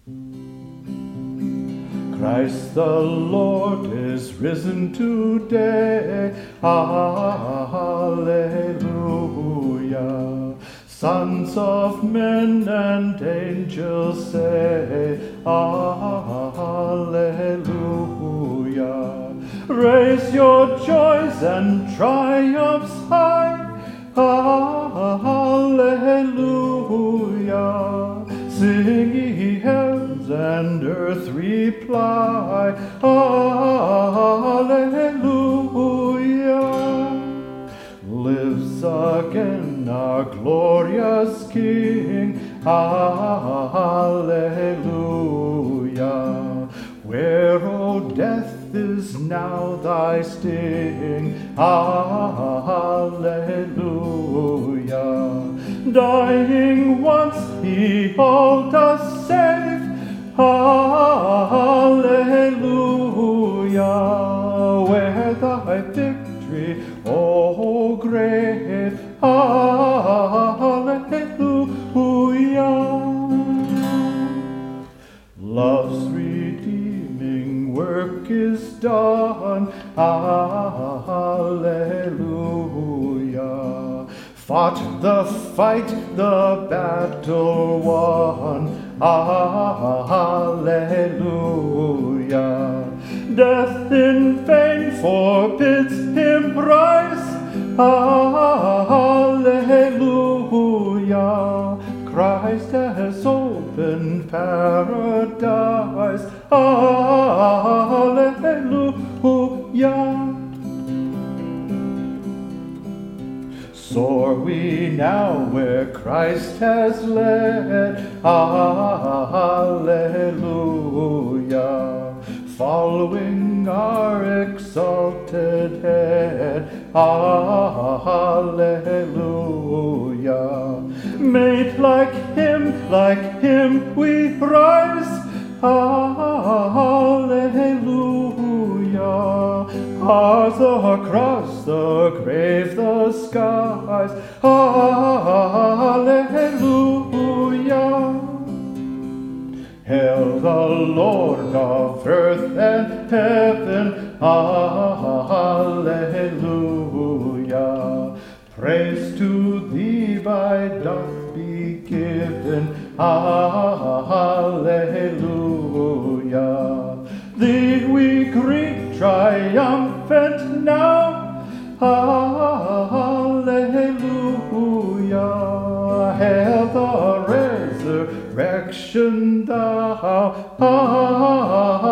Christ the Lord is risen today. Alleluia. Sons of men and angels say, Alleluia. Raise your joys and triumphs high. Alleluia. Sing ye heavens and earth reply. Alleluia. Lives again our glorious King. Alleluia. Where, O death, is now thy sting? Alleluia. Dying once, he all does save. Alleluia. Where thy victory, O grave? Alleluia. Love's redeeming work is done. Alleluia. Fought the fight, the battle won. Alleluia. Death in vain forbids him rise. Alleluia. Christ has opened paradise. Alleluia. Soar we now where Christ has led. Alleluia. Following our exalted head. Alleluia. Made like him we rise. Alleluia. Ours the cross, the grave, the skies. Alleluia. Hail the Lord of earth and heaven. Alleluia. Praise to thee by doth be given. Alleluia. Thee we greet triumphant now. Alleluia. Hail the resurrection thou.